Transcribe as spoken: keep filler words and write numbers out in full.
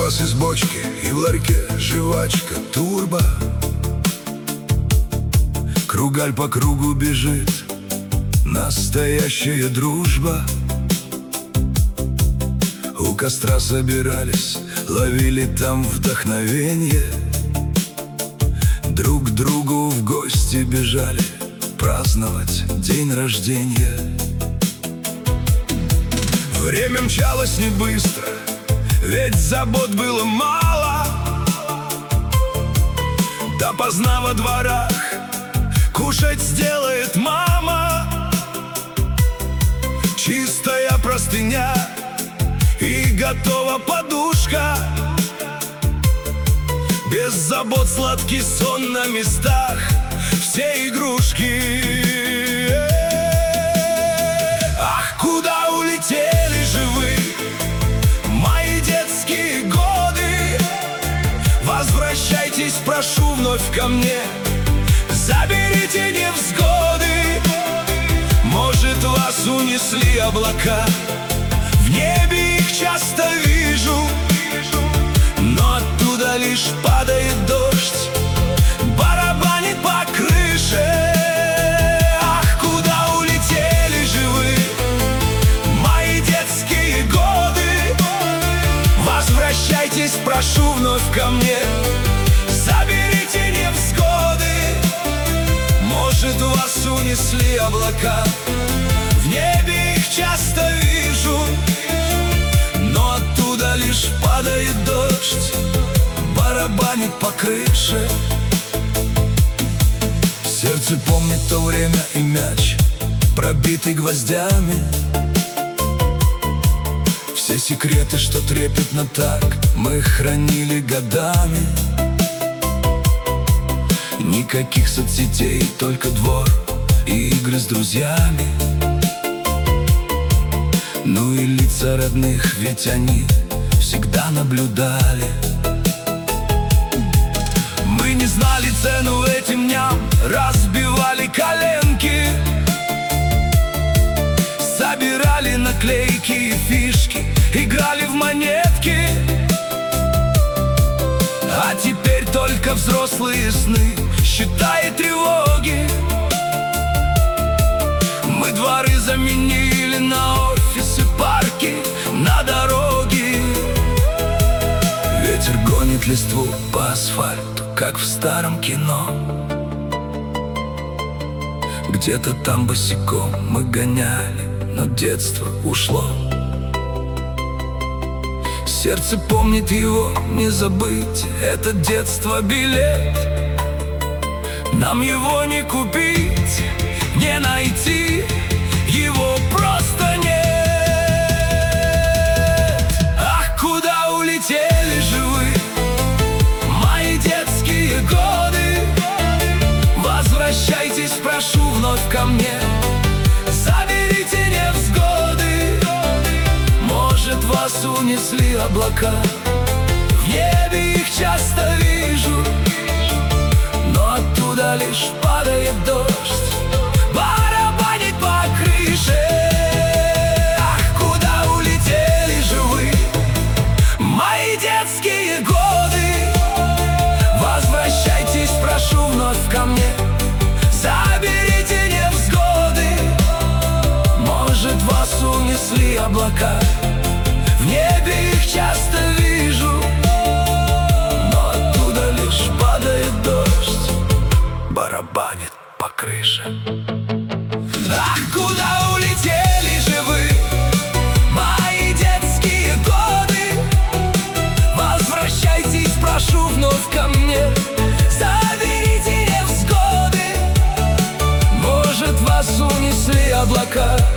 квас из бочки, и в ларьке жвачка турбо. Кругаль по кругу бежит, настоящая дружба. У костра собирались, ловили там вдохновенье. Друг к другу в гости бежали праздновать день рождения. Время мчалось не быстро, ведь забот было мало. Допоздна во дворах кушать сделает мама. Чистая простыня и готова подушка. Без забот сладкий сон на местах, все игрушки. Ах, куда улетели же вы, мои детские годы? Возвращайтесь, прошу, вновь ко мне, заберите невзгоды. Может, вас унесли облака, в небе их часто вижу, но оттуда лишь падает дождь, барабанит по крыше. Ах, куда улетели же вы, мои детские годы? Возвращайтесь, прошу, вновь ко мне, заберите невзгоды. Может, вас унесли облака, в небе их часто вижу, но оттуда лишь падает дождь, барабанит по крыше. Сердце помнит то время и мяч, пробитый гвоздями. Все секреты, что трепетно так, мы хранили годами. Никаких соцсетей, только двор и игры с друзьями. Ну и лица родных, ведь они всегда наблюдали. Мы не знали цену этим дням, разбивали коленки, собирали наклейки и фишки, играли в монетки. А теперь только взрослые сны, счета и тревоги. Мы дворы заменили на офисы, парки, на дороги. Ветер гонит листву по асфальту, как в старом кино. Где-то там босиком мы гоняли, но детство ушло. Сердце помнит его, не забыть, это детство билет. Нам его не купить, не найти, его просто нет. Ах, куда улетели же вы, мои детские годы? Возвращайтесь, прошу, вновь ко мне, заберите невзгоды. Может, вас унесли облака, в небе их часто вижу, но оттуда лишь падает дождь, барабанит по крыше. Ах, куда улетели же вы, мои детские годы? Возвращайтесь, прошу, вновь ко мне, заберите невзгоды. Может, вас унесли облака, в небе их часто вижу, но оттуда лишь падает дождь, барабанит по крыше. Ах, куда улетели же вы, мои детские годы? Возвращайтесь, прошу, вновь ко мне, заберите невзгоды. Может, вас унесли облака,